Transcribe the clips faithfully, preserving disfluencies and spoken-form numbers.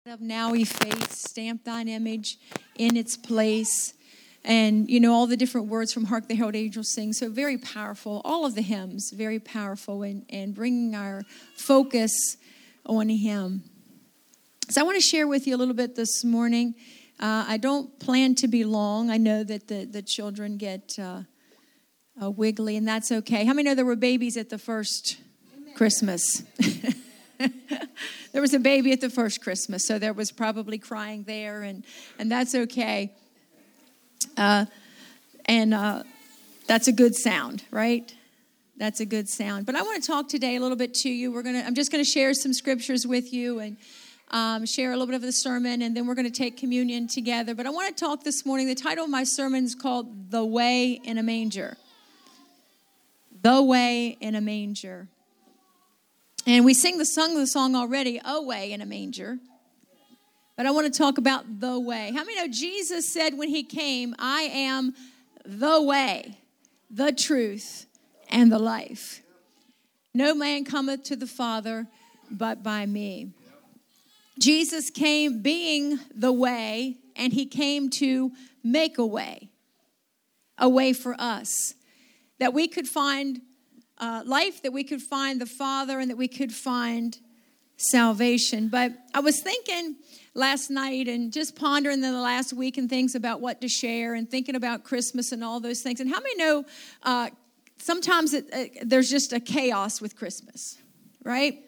Of now efface, stamp thine image in its place. And, you know, all the different words from Hark the Herald Angels Sing. So very powerful. All of the hymns, very powerful and, and bringing our focus on Him. So I want to share with you a little bit this morning. Uh, I don't plan to be long. I know that the, the children get uh, uh, wiggly, and that's okay. How many know there were babies at the first Christmas? There was a baby at the first Christmas, so there was probably crying there, and, and that's okay. Uh, and uh, that's a good sound, right? That's a good sound. But I want to talk today a little bit to you. We're gonna. I'm just going to share some scriptures with you and um, share a little bit of the sermon, and then we're going to take communion together. But I want to talk this morning. The title of my sermon is called "The Way in a Manger." The Way in a Manger. And we sing the sung the song already, "A Way in a Manger." But I want to talk about the way. How many know Jesus said when He came, "I am the way, the truth, and the life. No man cometh to the Father but by me." Jesus came being the way, and He came to make a way, a way for us, that we could find Uh, life, that we could find the Father, and that we could find salvation. But I was thinking last night and just pondering in the last week and things about what to share and thinking about Christmas and all those things. And how many know uh, sometimes it, uh, there's just a chaos with Christmas, right?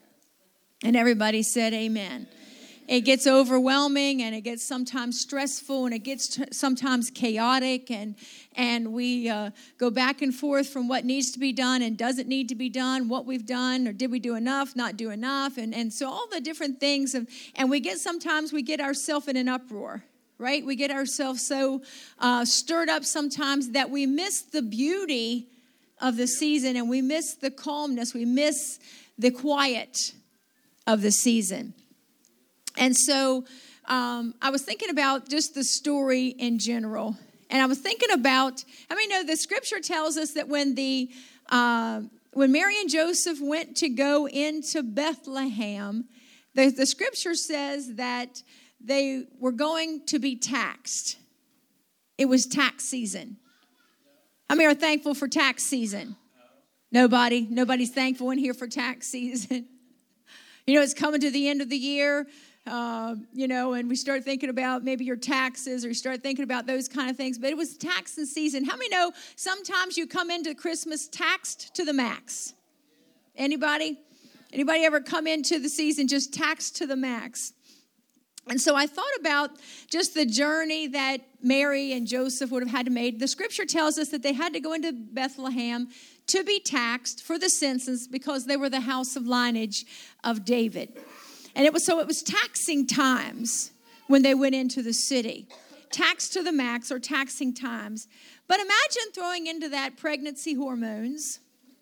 And everybody said amen. It gets overwhelming, and it gets sometimes stressful, and it gets t- sometimes chaotic, and and we uh, go back and forth from what needs to be done and doesn't need to be done, what we've done, or did we do enough, not do enough, and, and so all the different things, and, and we get sometimes we get ourselves in an uproar, right? We get ourselves so uh, stirred up sometimes that we miss the beauty of the season, and we miss the calmness, we miss the quiet of the season. And so um, I was thinking about just the story in general. And I was thinking about, I mean, no, the scripture tells us that when the uh, when Mary and Joseph went to go into Bethlehem, the, the scripture says that they were going to be taxed. It was tax season. How many are thankful for tax season? Nobody? Nobody's thankful in here for tax season. You know, it's coming to the end of the year. Uh, you know, and we start thinking about maybe your taxes, or you start thinking about those kind of things. But it was taxing season. How many know sometimes you come into Christmas taxed to the max? Anybody? Anybody ever come into the season just taxed to the max? And so I thought about just the journey that Mary and Joseph would have had to make. The scripture tells us that they had to go into Bethlehem to be taxed for the census because they were the house of lineage of David. And it was so it was taxing times when they went into the city. Taxed to the max, or taxing times. But imagine throwing into that pregnancy hormones.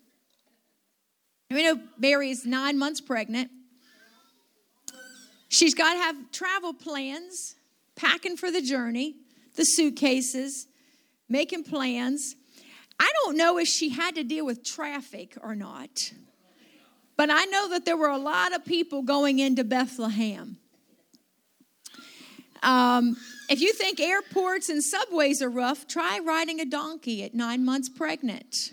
You know, Mary is nine months pregnant. She's got to have travel plans, packing for the journey, the suitcases, making plans. I don't know if she had to deal with traffic or not. But I know that there were a lot of people going into Bethlehem. Um, if you think airports and subways are rough, try riding a donkey at nine months pregnant.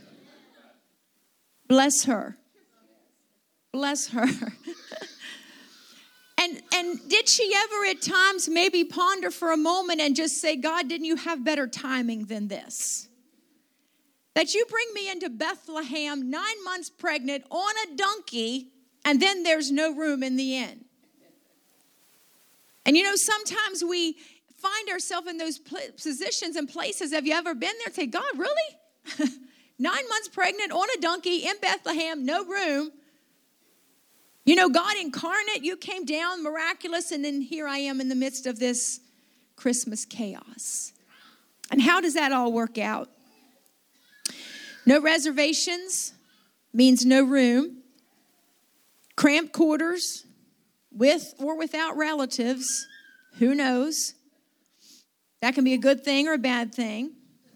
Bless her. Bless her. and and did she ever at times maybe ponder for a moment and just say, "God, didn't you have better timing than this? That you bring me into Bethlehem nine months pregnant on a donkey, and then there's no room in the inn." And you know, sometimes we find ourselves in those positions and places. Have you ever been there? Say, "God, really? Nine months pregnant on a donkey in Bethlehem, no room. You know, God incarnate, you came down miraculous, and then here I am in the midst of this Christmas chaos." And how does that all work out? No reservations means no room. Cramped quarters, with or without relatives, who knows? That can be a good thing or a bad thing.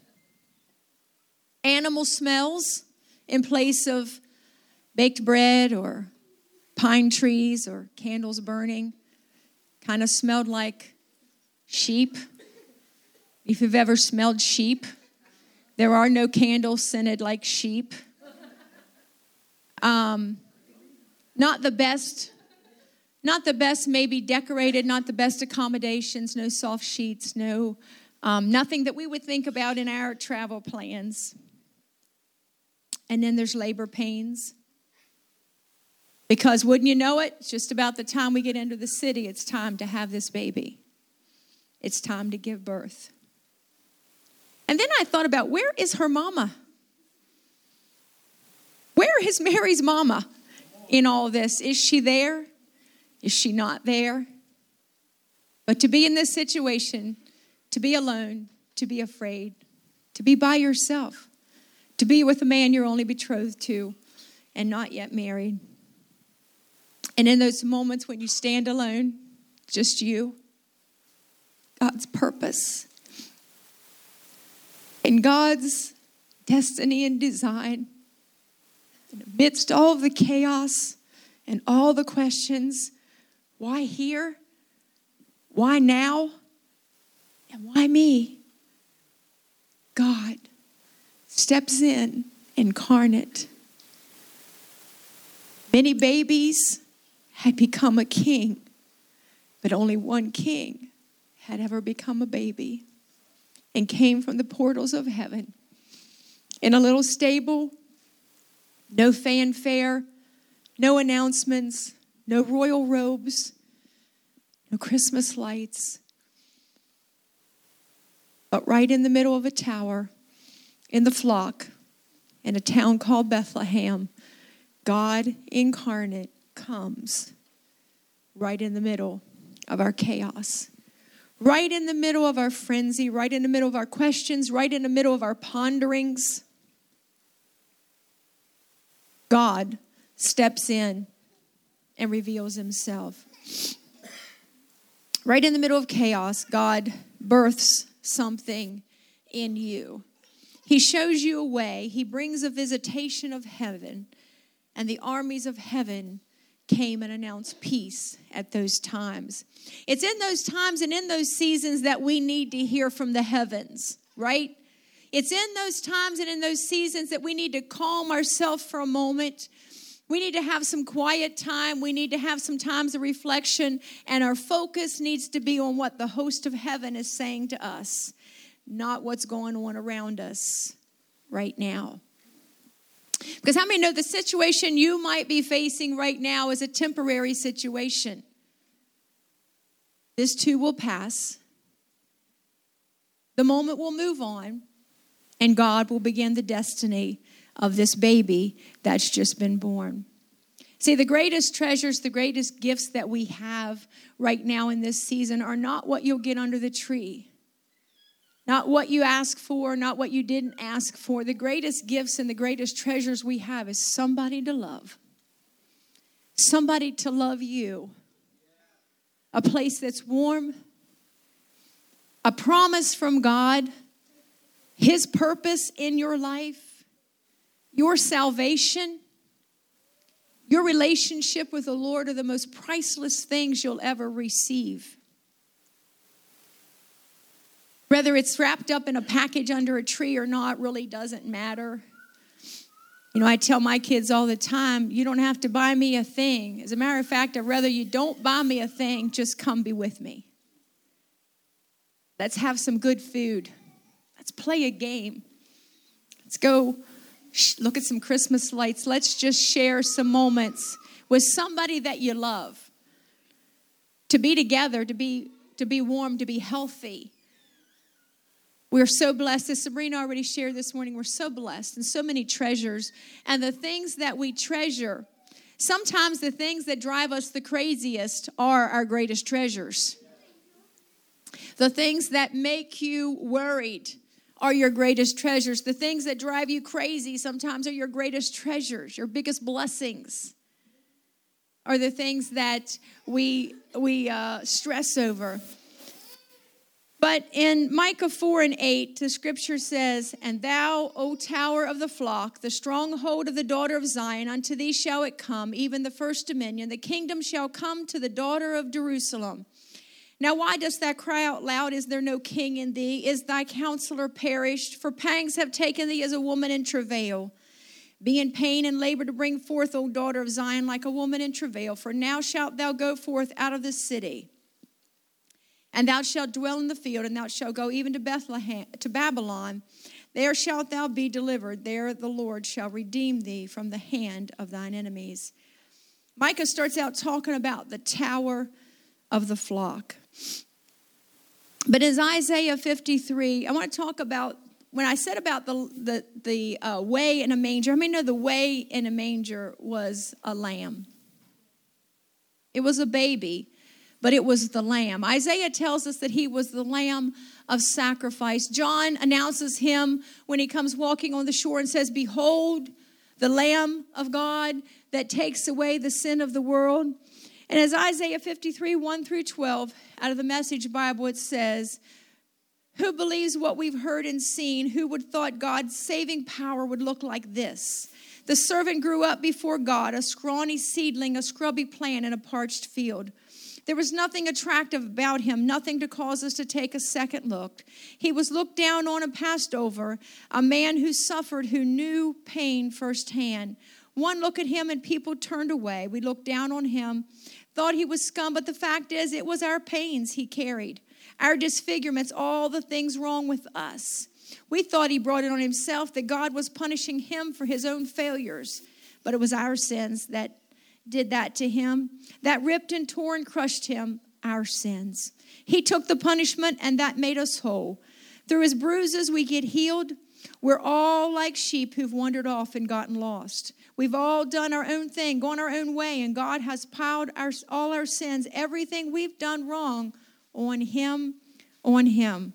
Animal smells in place of baked bread or pine trees or candles burning. Kind of smelled like sheep. If you've ever smelled sheep, there are no candles scented like sheep. Um, not the best, not the best maybe decorated, not the best accommodations, no soft sheets, no, um, nothing that we would think about in our travel plans. And then there's labor pains. Because wouldn't you know it, it's just about the time we get into the city, it's time to have this baby. It's time to give birth. And then I thought about, where is her mama? Where is Mary's mama in all this? Is she there? Is she not there? But to be in this situation, to be alone, to be afraid, to be by yourself, to be with a man you're only betrothed to and not yet married. And in those moments when you stand alone, just you, God's purpose, and God's destiny and design, and amidst all of the chaos and all the questions, why here? Why now? And why me? God steps in incarnate. Many babies had become a king, but only one king had ever become a baby and came from the portals of heaven in a little stable, no fanfare, no announcements, no royal robes, no Christmas lights, but right in the middle of a tower, in the flock, in a town called Bethlehem, God incarnate comes right in the middle of our chaos, right in the middle of our frenzy, right in the middle of our questions, right in the middle of our ponderings. God steps in and reveals himself. Right in the middle of chaos, God births something in you. He shows you a way. He brings a visitation of heaven, and the armies of heaven came and announced peace at those times. It's in those times and in those seasons that we need to hear from the heavens, right? It's in those times and in those seasons that we need to calm ourselves for a moment. We need to have some quiet time. We need to have some times of reflection, and our focus needs to be on what the host of heaven is saying to us, not what's going on around us right now. Because how many know the situation you might be facing right now is a temporary situation? This too will pass. The moment will move on, and God will begin the destiny of this baby that's just been born. See, the greatest treasures, the greatest gifts that we have right now in this season are not what you'll get under the tree. Not what you ask for, not what you didn't ask for. The greatest gifts and the greatest treasures we have is somebody to love. Somebody to love you. A place that's warm. A promise from God. His purpose in your life. Your salvation. Your relationship with the Lord are the most priceless things you'll ever receive. Whether it's wrapped up in a package under a tree or not really doesn't matter. You know, I tell my kids all the time, you don't have to buy me a thing. As a matter of fact, I'd rather you don't buy me a thing, just come be with me. Let's have some good food. Let's play a game. Let's go look at some Christmas lights. Let's just share some moments with somebody that you love. To be together, to be, to be warm, to be healthy. We're so blessed, as Sabrina already shared this morning, we're so blessed and so many treasures. And the things that we treasure, sometimes the things that drive us the craziest are our greatest treasures. The things that make you worried are your greatest treasures. The things that drive you crazy sometimes are your greatest treasures. Your biggest blessings are the things that we, we uh, stress over. But in Micah four and eight, the scripture says, "And thou, O tower of the flock, the stronghold of the daughter of Zion, unto thee shall it come, even the first dominion. The kingdom shall come to the daughter of Jerusalem. Now why dost thou cry out loud? Is there no king in thee? Is thy counselor perished? For pangs have taken thee as a woman in travail. Be in pain and labor to bring forth, O daughter of Zion, like a woman in travail. For now shalt thou go forth out of the city, and thou shalt dwell in the field, and thou shalt go even to Bethlehem, to Babylon. There shalt thou be delivered. There the Lord shall redeem thee from the hand of thine enemies. Micah starts out talking about the tower of the flock. But as Isaiah fifty-three, I want to talk about, when I said about the the, the uh, way in a manger, how many know the way in a manger was a lamb? It was a baby, but it was the lamb. Isaiah tells us that he was the lamb of sacrifice. John announces him when he comes walking on the shore and says, behold, the Lamb of God that takes away the sin of the world. And as Isaiah fifty-three, one through twelve, out of the Message Bible, it says, who believes what we've heard and seen? Who would thought God's saving power would look like this? The servant grew up before God, a scrawny seedling, a scrubby plant in a parched field. There was nothing attractive about him, nothing to cause us to take a second look. He was looked down on and passed over, a man who suffered, who knew pain firsthand. One look at him and people turned away. We looked down on him, thought he was scum, but the fact is it was our pains he carried, our disfigurements, all the things wrong with us. We thought he brought it on himself, that God was punishing him for his own failures, but it was our sins that did that to him, that ripped and tore and crushed him, our sins. He took the punishment, and that made us whole. Through his bruises we get healed. We're all like sheep who've wandered off and gotten lost. We've all done our own thing, gone our own way, and God has piled our, all our sins, everything we've done wrong, on him, on him.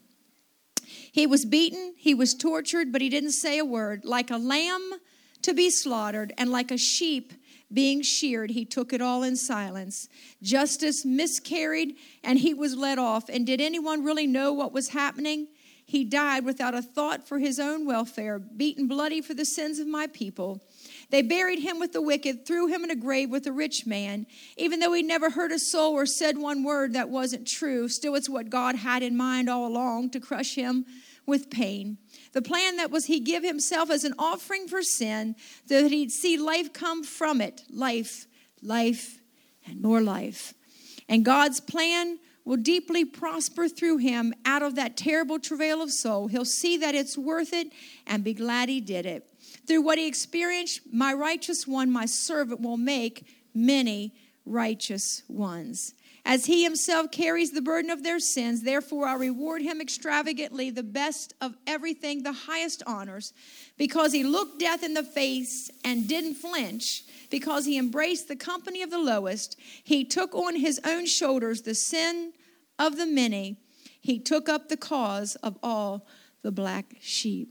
He was beaten, he was tortured, but he didn't say a word. Like a lamb to be slaughtered, and like a sheep being sheared, he took it all in silence. Justice miscarried, and he was let off. And did anyone really know what was happening? He died without a thought for his own welfare, beaten bloody for the sins of my people. They buried him with the wicked, threw him in a grave with a rich man. Even though he never hurt a soul or said one word that wasn't true, still it's what God had in mind all along, to crush him with pain. The plan that was he give himself as an offering for sin, that he'd see life come from it. Life, life, and more life. And God's plan will deeply prosper through him out of that terrible travail of soul. He'll see that it's worth it and be glad he did it. Through what he experienced, my righteous one, my servant, will make many righteous ones. As he himself carries the burden of their sins, therefore I reward him extravagantly, the best of everything, the highest honors, because he looked death in the face and didn't flinch, because he embraced the company of the lowest. He took on his own shoulders the sin of the many. He took up the cause of all the black sheep.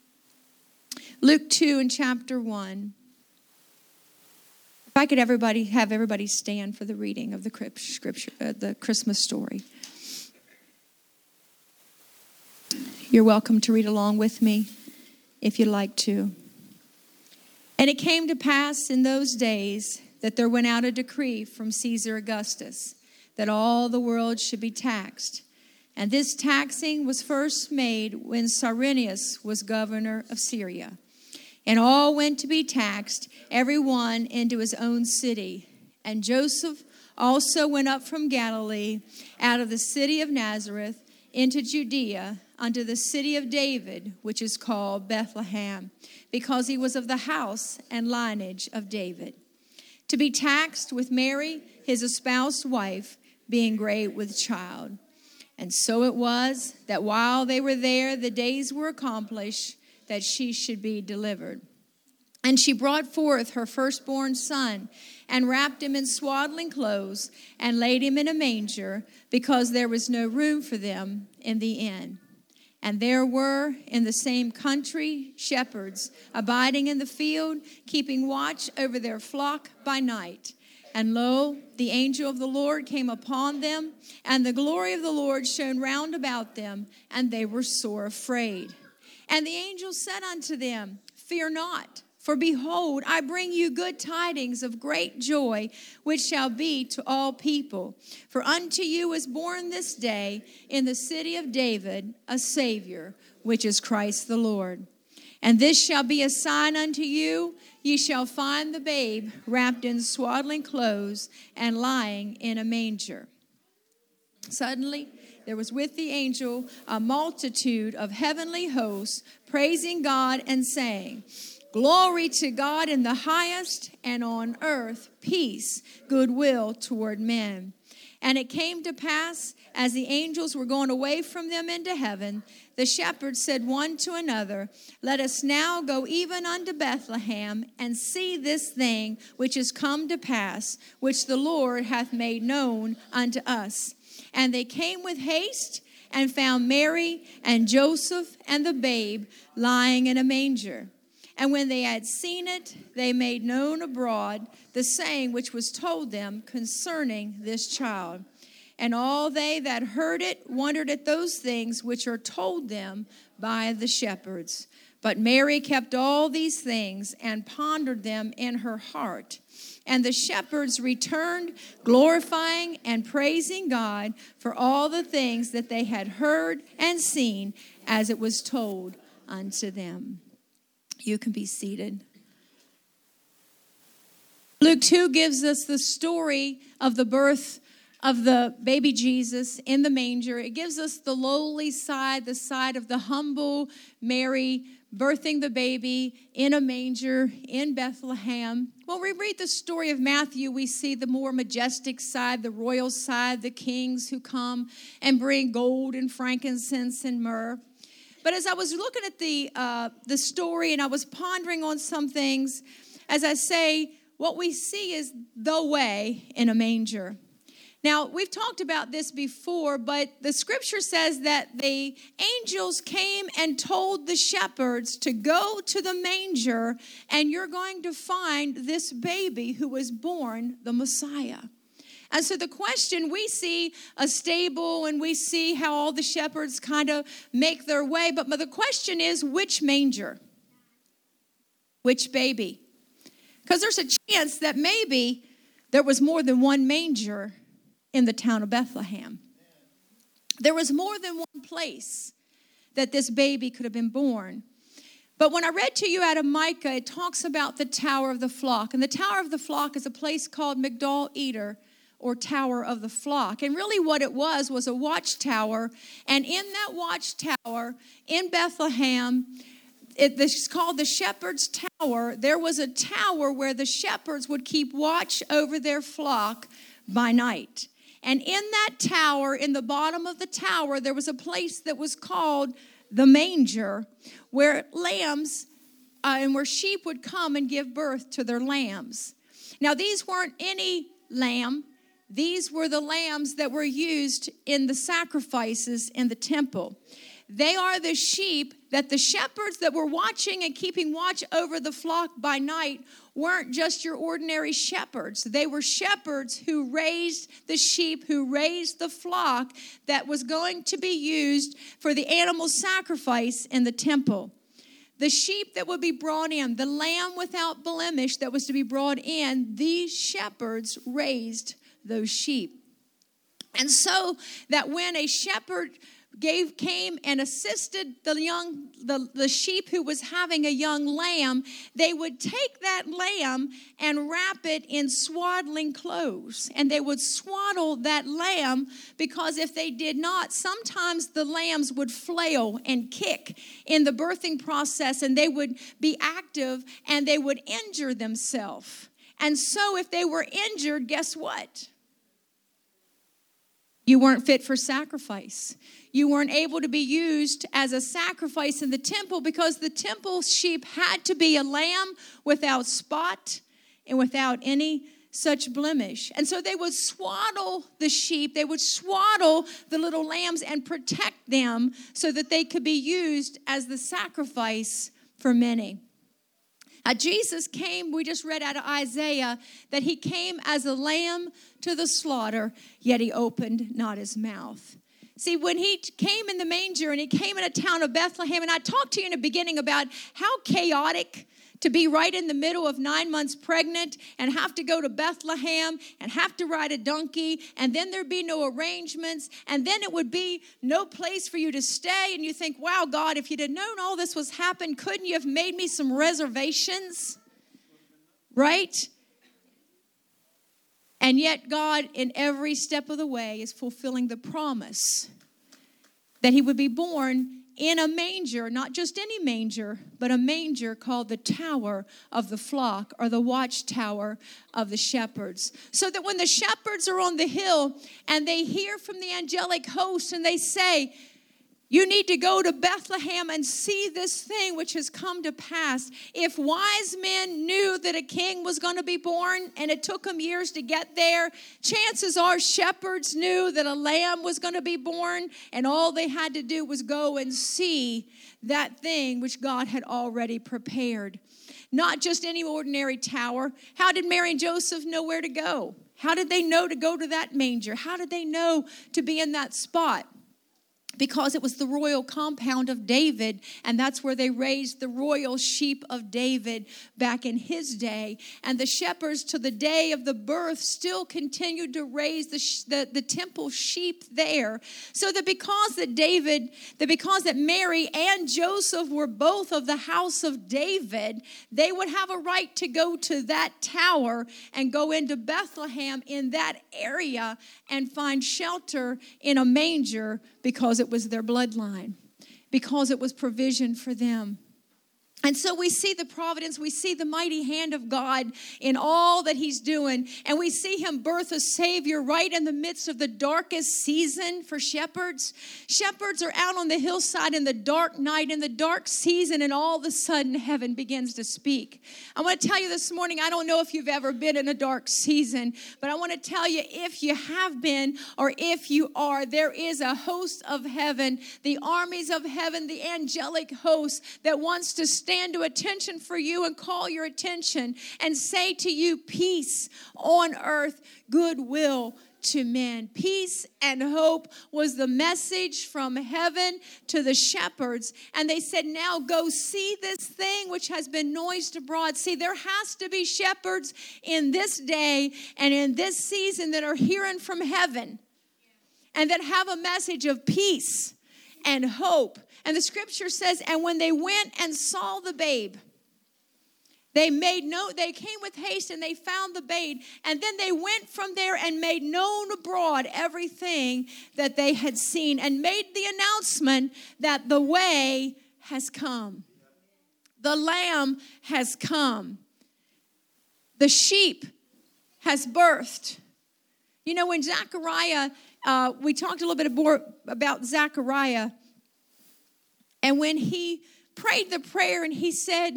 Luke two in chapter one. If I could everybody have everybody stand for the reading of the scripture, uh, the Christmas story. You're welcome to read along with me if you'd like to. And it came to pass in those days that there went out a decree from Caesar Augustus that all the world should be taxed. And this taxing was first made when Cyrenius was governor of Syria. And all went to be taxed, every one into his own city. And Joseph also went up from Galilee, out of the city of Nazareth, into Judea, unto the city of David, which is called Bethlehem, because he was of the house and lineage of David, to be taxed with Mary, his espoused wife, being great with child. And so it was that while they were there, the days were accomplished that she should be delivered. And she brought forth her firstborn son, and wrapped him in swaddling clothes, and laid him in a manger, because there was no room for them in the inn. And there were in the same country shepherds abiding in the field, keeping watch over their flock by night. And lo, the angel of the Lord came upon them, and the glory of the Lord shone round about them, and they were sore afraid. And the angel said unto them, Fear not, For behold, I bring you good tidings of great joy, which shall be to all people. For unto you is born this day in the city of David a Savior, which is Christ the Lord. And this shall be a sign unto you. Ye shall find the babe wrapped in swaddling clothes and lying in a manger. Suddenly there was with the angel a multitude of heavenly hosts, praising God and saying, Glory to God in the highest, and on earth peace, goodwill toward men. And it came to pass, as the angels were going away from them into heaven, the shepherds said one to another, Let us now go even unto Bethlehem, and see this thing which is come to pass, which the Lord hath made known unto us. And they came with haste, and found Mary and Joseph and the babe lying in a manger. And when they had seen it, they made known abroad the saying which was told them concerning this child. And all they that heard it wondered at those things which are told them by the shepherds. But Mary kept all these things and pondered them in her heart. And the shepherds returned, glorifying and praising God for all the things that they had heard and seen as it was told unto them. You can be seated. Luke two gives us the story of the birth of the baby Jesus in the manger. It gives us the lowly side, the side of the humble Mary birthing the baby in a manger in Bethlehem. When we read the story of Matthew, we see the more majestic side, the royal side, the kings who come and bring gold and frankincense and myrrh. But as I was looking at the uh, the story and I was pondering on some things, as I say, what we see is the way in a manger. Now, we've talked about this before, but the scripture says that the angels came and told the shepherds to go to the manger, and you're going to find this baby who was born, the Messiah. And so the question, we see a stable and we see how all the shepherds kind of make their way. But the question is, which manger? Which baby? Because there's a chance that maybe there was more than one manger in the town of Bethlehem. There was more than one place that this baby could have been born. But when I read to you out of Micah, it talks about the Tower of the Flock. And the Tower of the Flock is a place called Migdal Eder, or Tower of the Flock. And really what it was was a watchtower. And in that watchtower in Bethlehem, it, this is called the Shepherd's Tower. There was a tower where the shepherds would keep watch over their flock by night. And in that tower, in the bottom of the tower, there was a place that was called the manger, where lambs uh, and where sheep would come and give birth to their lambs. Now, these weren't any lamb. These were the lambs that were used in the sacrifices in the temple. They are the sheep that the shepherds that were watching and keeping watch over the flock by night weren't just your ordinary shepherds. They were shepherds who raised the sheep, who raised the flock that was going to be used for the animal sacrifice in the temple. The sheep that would be brought in, the lamb without blemish that was to be brought in, these shepherds raised those sheep. And so that when a shepherd gave came and assisted the young the, the sheep who was having a young lamb, they would take that lamb and wrap it in swaddling clothes, and they would swaddle that lamb, because if they did not, sometimes the lambs would flail and kick in the birthing process, and they would be active and they would injure themselves. And so if they were injured, guess what? You weren't fit for sacrifice. You weren't able to be used as a sacrifice in the temple, because the temple sheep had to be a lamb without spot and without any such blemish. And so they would swaddle the sheep. They would swaddle the little lambs and protect them so that they could be used as the sacrifice for many. Uh, Jesus came, we just read out of Isaiah, that he came as a lamb to the slaughter, yet he opened not his mouth. See, when he came in the manger and he came in a town of Bethlehem, and I talked to you in the beginning about how chaotic to be right in the middle of nine months pregnant and have to go to Bethlehem and have to ride a donkey, and then there'd be no arrangements, and then it would be no place for you to stay. And you think, wow, God, if you'd have known all this was happening, couldn't you have made me some reservations? Right? And yet God, in every step of the way, is fulfilling the promise that he would be born in a manger, not just any manger, but a manger called the Tower of the Flock, or the Watchtower of the Shepherds. So that when the shepherds are on the hill and they hear from the angelic host and they say, you need to go to Bethlehem and see this thing which has come to pass. If wise men knew that a king was going to be born and it took them years to get there, chances are shepherds knew that a lamb was going to be born, and all they had to do was go and see that thing which God had already prepared. Not just any ordinary tower. How did Mary and Joseph know where to go? How did they know to go to that manger? How did they know to be in that spot? Because it was the royal compound of David, and that's where they raised the royal sheep of David back in his day. And the shepherds to the day of the birth still continued to raise the, the, the temple sheep there. So that because that David, that because that Mary and Joseph were both of the house of David, they would have a right to go to that tower and go into Bethlehem in that area and find shelter in a manger, because it was their bloodline, because it was provision for them. And so we see the providence, we see the mighty hand of God in all that he's doing. And we see him birth a Savior right in the midst of the darkest season for shepherds. Shepherds are out on the hillside in the dark night, in the dark season, and all of a sudden heaven begins to speak. I want to tell you this morning, I don't know if you've ever been in a dark season, but I want to tell you, if you have been or if you are, there is a host of heaven, the armies of heaven, the angelic host that wants to stand to attention for you and call your attention and say to you, peace on earth, goodwill to men. Peace and hope was the message from heaven to the shepherds. And they said, now go see this thing which has been noised abroad. See, there has to be shepherds in this day and in this season that are hearing from heaven and that have a message of peace and hope. And the scripture says, and when they went and saw the babe, they made no, they came with haste and they found the babe. And then they went from there and made known abroad everything that they had seen, and made the announcement that the way has come. The lamb has come. The sheep has birthed. You know, when Zechariah, uh, we talked a little bit more about Zechariah. And when he prayed the prayer and he said,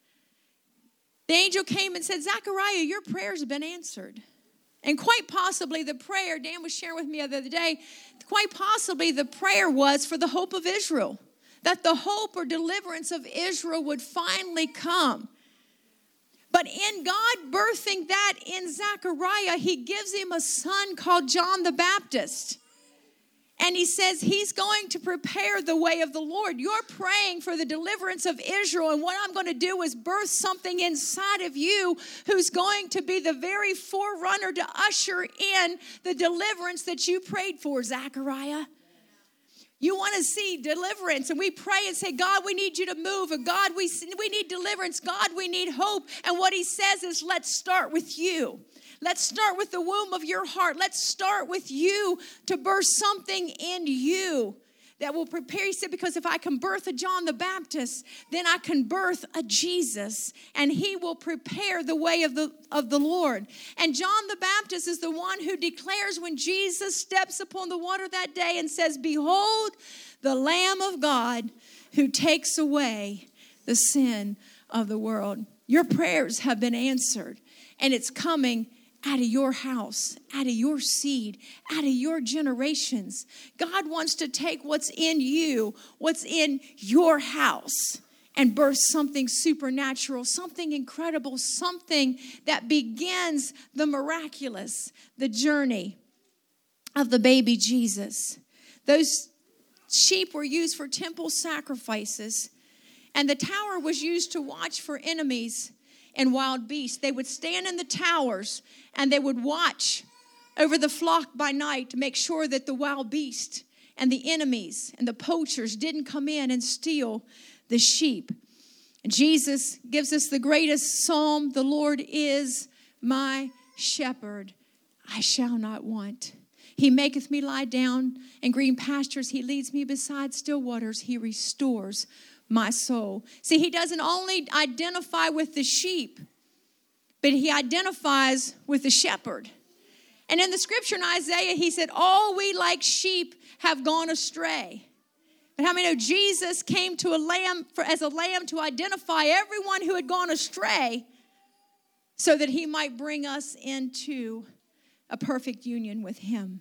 the angel came and said, Zechariah, your prayers have been answered. And quite possibly the prayer, Dan was sharing with me the other day, quite possibly the prayer was for the hope of Israel. That the hope or deliverance of Israel would finally come. But in God birthing that in Zechariah, he gives him a son called John the Baptist. And he says he's going to prepare the way of the Lord. You're praying for the deliverance of Israel. And what I'm going to do is birth something inside of you who's going to be the very forerunner to usher in the deliverance that you prayed for, Zechariah. You want to see deliverance, and we pray and say, God, we need you to move. And God, we, we need deliverance. God, we need hope. And what he says is, let's start with you. Let's start with the womb of your heart. Let's start with you to birth something in you that will prepare. He said, because if I can birth a John the Baptist, then I can birth a Jesus, and he will prepare the way of the, of the Lord. And John the Baptist is the one who declares when Jesus steps upon the water that day and says, behold, the Lamb of God who takes away the sin of the world. Your prayers have been answered, and it's coming out of your house, out of your seed, out of your generations. God wants to take what's in you, what's in your house, and birth something supernatural, something incredible, something that begins the miraculous, the journey of the baby Jesus. Those sheep were used for temple sacrifices. And the tower was used to watch for enemies and wild beasts. They would stand in the towers and they would watch over the flock by night to make sure that the wild beast and the enemies and the poachers didn't come in and steal the sheep. And Jesus gives us the greatest psalm: the Lord is my shepherd, I shall not want. He maketh me lie down in green pastures. He leads me beside still waters. He restores my soul. See, he doesn't only identify with the sheep, but he identifies with the shepherd. And in the scripture in Isaiah, he said, all we like sheep have gone astray. But how many know Jesus came to a lamb for, as a lamb to identify everyone who had gone astray so that he might bring us into a perfect union with him.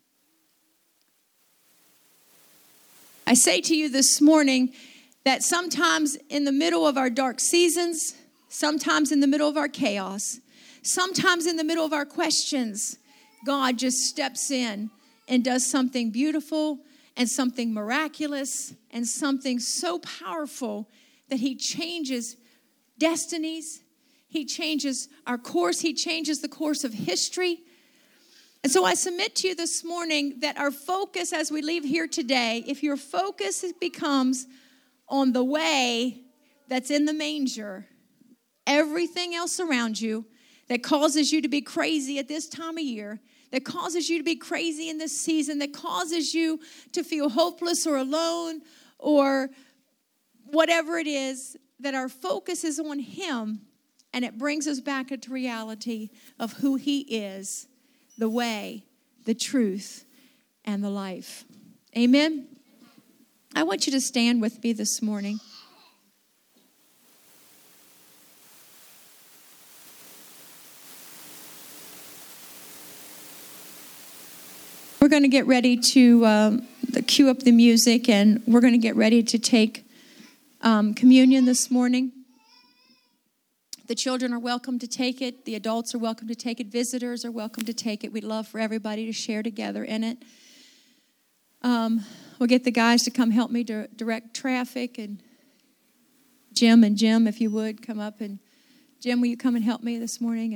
I say to you this morning that sometimes in the middle of our dark seasons, sometimes in the middle of our chaos, sometimes in the middle of our questions, God just steps in and does something beautiful and something miraculous and something so powerful that he changes destinies. He changes our course. He changes the course of history. And so I submit to you this morning that our focus as we leave here today, if your focus becomes on the way that's in the manger, everything else around you that causes you to be crazy at this time of year, that causes you to be crazy in this season, that causes you to feel hopeless or alone or whatever it is, that our focus is on him, and it brings us back into reality of who he is, the way, the truth, and the life. Amen? I want you to stand with me this morning. We're going to get ready to um, cue up the music, and we're going to get ready to take um, communion this morning. The children are welcome to take it. The adults are welcome to take it. Visitors are welcome to take it. We'd love for everybody to share together in it. Um, we'll get the guys to come help me to direct traffic. And Jim and Jim, if you would, come up. And Jim, will you come and help me this morning?